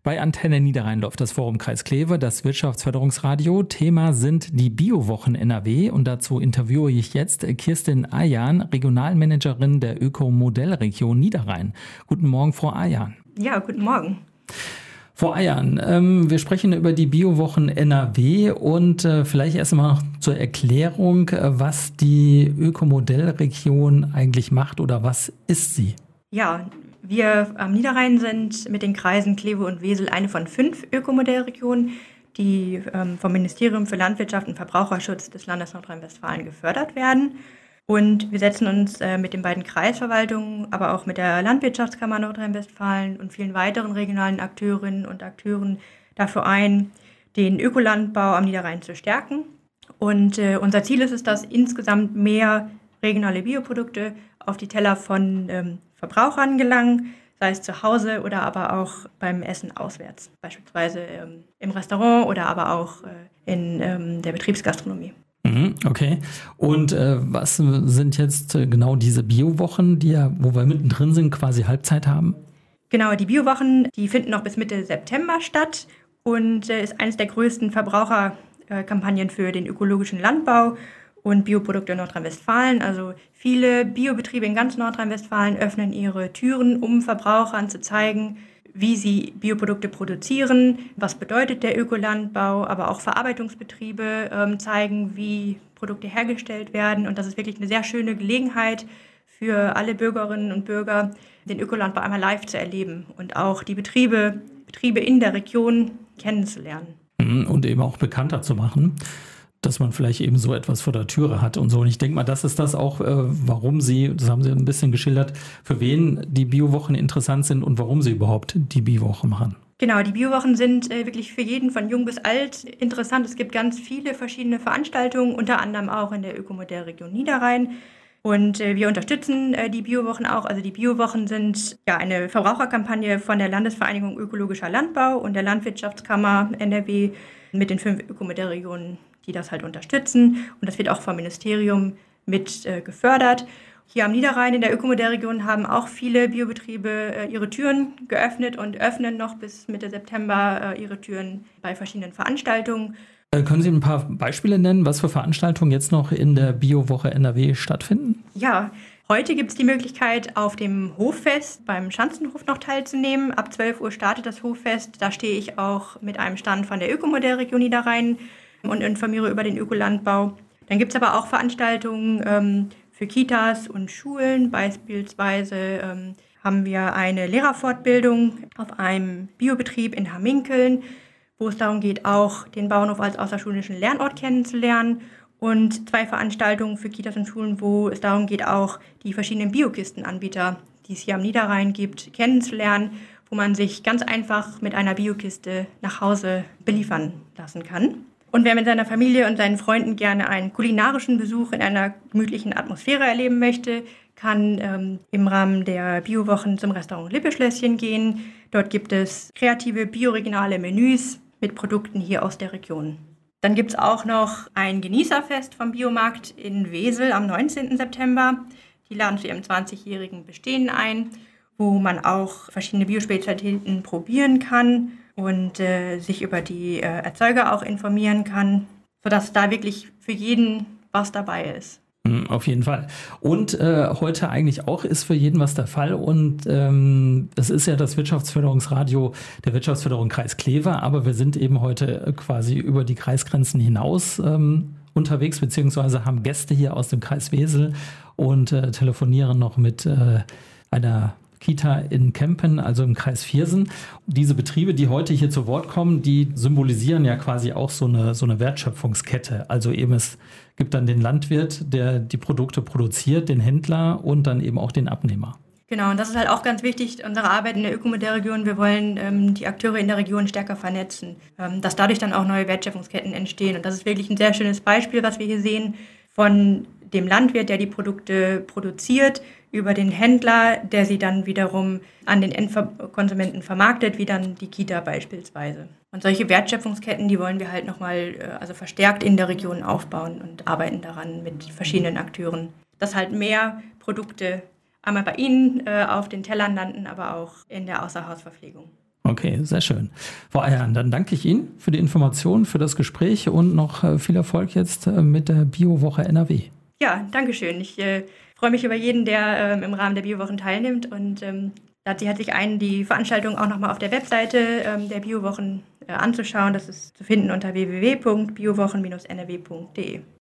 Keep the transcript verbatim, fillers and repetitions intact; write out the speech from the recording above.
Bei Antenne Niederrhein läuft das Forum Kreis Kleve, das Wirtschaftsförderungsradio. Thema sind die Biowochen N R W und dazu interviewe ich jetzt Kirstin Ajan, Regionalmanagerin der Ökomodellregion Niederrhein. Guten Morgen, Frau Ajan. Ja, guten Morgen. Frau Ajan, ähm, wir sprechen über die Biowochen N R W und äh, vielleicht erst einmal noch zur Erklärung, äh, was die Ökomodellregion eigentlich macht oder was ist sie? Ja, wir am Niederrhein sind mit den Kreisen Kleve und Wesel eine von fünf Ökomodellregionen, die ähm, vom Ministerium für Landwirtschaft und Verbraucherschutz des Landes Nordrhein-Westfalen gefördert werden. Und wir setzen uns äh, mit den beiden Kreisverwaltungen, aber auch mit der Landwirtschaftskammer Nordrhein-Westfalen und vielen weiteren regionalen Akteurinnen und Akteuren dafür ein, den Ökolandbau am Niederrhein zu stärken. Und äh, unser Ziel ist es, dass insgesamt mehr regionale Bioprodukte auf die Teller von ähm, Verbrauchern gelangen, sei es zu Hause oder aber auch beim Essen auswärts, beispielsweise ähm, im Restaurant oder aber auch äh, in ähm, der Betriebsgastronomie. Okay. Und äh, was sind jetzt äh, genau diese Biowochen, die ja, wo wir mittendrin sind, quasi Halbzeit haben? Genau, die Biowochen, die finden noch bis Mitte September statt und äh, ist eines der größten Verbraucherkampagnen äh, für den ökologischen Landbau und Bioprodukte in Nordrhein-Westfalen. Also viele Biobetriebe in ganz Nordrhein-Westfalen öffnen ihre Türen, um Verbrauchern zu zeigen, wie sie Bioprodukte produzieren, was bedeutet der Ökolandbau, aber auch Verarbeitungsbetriebe ähm, zeigen, wie Produkte hergestellt werden. Und das ist wirklich eine sehr schöne Gelegenheit für alle Bürgerinnen und Bürger, den Ökolandbau einmal live zu erleben und auch die Betriebe, Betriebe in der Region kennenzulernen. Und eben auch bekannter zu machen, dass man vielleicht eben so etwas vor der Türe hat und so. Und ich denke mal, das ist das auch, äh, warum Sie, das haben Sie ein bisschen geschildert, für wen die Biowochen interessant sind und warum Sie überhaupt die Biowochen machen. Genau, die Biowochen sind äh, wirklich für jeden von jung bis alt interessant. Es gibt ganz viele verschiedene Veranstaltungen, unter anderem auch in der Ökomodellregion Niederrhein. Und äh, wir unterstützen äh, die Biowochen auch. Also die Biowochen sind ja eine Verbraucherkampagne von der Landesvereinigung Ökologischer Landbau und der Landwirtschaftskammer N R W mit den fünf Ökomodellregionen, die das halt unterstützen. Und das wird auch vom Ministerium mit äh, gefördert. Hier am Niederrhein in der Ökomodellregion haben auch viele Biobetriebe äh, ihre Türen geöffnet und öffnen noch bis Mitte September äh, ihre Türen bei verschiedenen Veranstaltungen. Äh, können Sie ein paar Beispiele nennen, was für Veranstaltungen jetzt noch in der Biowoche N R W stattfinden? Ja, heute gibt es die Möglichkeit, auf dem Hoffest beim Schanzenhof noch teilzunehmen. Ab zwölf Uhr startet das Hoffest. Da stehe ich auch mit einem Stand von der Ökomodellregion Niederrhein und informiere über den Ökolandbau. Dann gibt es aber auch Veranstaltungen ähm, für Kitas und Schulen. Beispielsweise ähm, haben wir eine Lehrerfortbildung auf einem Biobetrieb in Hamminkeln, wo es darum geht, auch den Bauernhof als außerschulischen Lernort kennenzulernen. Und zwei Veranstaltungen für Kitas und Schulen, wo es darum geht, auch die verschiedenen Biokistenanbieter, die es hier am Niederrhein gibt, kennenzulernen, wo man sich ganz einfach mit einer Biokiste nach Hause beliefern lassen kann. Und wer mit seiner Familie und seinen Freunden gerne einen kulinarischen Besuch in einer gemütlichen Atmosphäre erleben möchte, kann ähm, im Rahmen der Biowochen zum Restaurant Lippeschlösschen gehen. Dort gibt es kreative, bioregionale Menüs mit Produkten hier aus der Region. Dann gibt es auch noch ein Genießerfest vom Biomarkt in Wesel am neunzehnten September. Die laden zu ihrem zwanzigjährigen Bestehen ein, wo man auch verschiedene Biospezialitäten probieren kann und äh, sich über die äh, Erzeuger auch informieren kann, sodass da wirklich für jeden was dabei ist. Auf jeden Fall. Und äh, heute eigentlich auch ist für jeden was der Fall. Und ähm, das ist ja das Wirtschaftsförderungsradio der Wirtschaftsförderung Kreis Kleve. Aber wir sind eben heute quasi über die Kreisgrenzen hinaus ähm, unterwegs, beziehungsweise haben Gäste hier aus dem Kreis Wesel und äh, telefonieren noch mit äh, einer Kita in Kempen, also im Kreis Viersen. Diese Betriebe, die heute hier zu Wort kommen, die symbolisieren ja quasi auch so eine, so eine Wertschöpfungskette. Also eben es gibt dann den Landwirt, der die Produkte produziert, den Händler und dann eben auch den Abnehmer. Genau, und das ist halt auch ganz wichtig, unsere Arbeit in der Ökomodellregion. Wir wollen ähm, die Akteure in der Region stärker vernetzen, ähm, dass dadurch dann auch neue Wertschöpfungsketten entstehen. Und das ist wirklich ein sehr schönes Beispiel, was wir hier sehen, von dem Landwirt, der die Produkte produziert, über den Händler, der sie dann wiederum an den Endkonsumenten vermarktet, wie dann die Kita beispielsweise. Und solche Wertschöpfungsketten, die wollen wir halt nochmal also verstärkt in der Region aufbauen und arbeiten daran mit verschiedenen Akteuren, dass halt mehr Produkte einmal bei Ihnen äh, auf den Tellern landen, aber auch in der Außerhausverpflegung. Okay, sehr schön. Frau Eihahn, dann danke ich Ihnen für die Informationen, für das Gespräch und noch viel Erfolg jetzt mit der Biowoche N R W. Ja, danke schön. Ich äh, freue mich über jeden, der ähm, im Rahmen der Biowochen teilnimmt und ähm, lade Sie herzlich ein, die Veranstaltung auch nochmal auf der Webseite ähm, der Biowochen äh, anzuschauen. Das ist zu finden unter w w w punkt biowochen Bindestrich n r w punkt d e.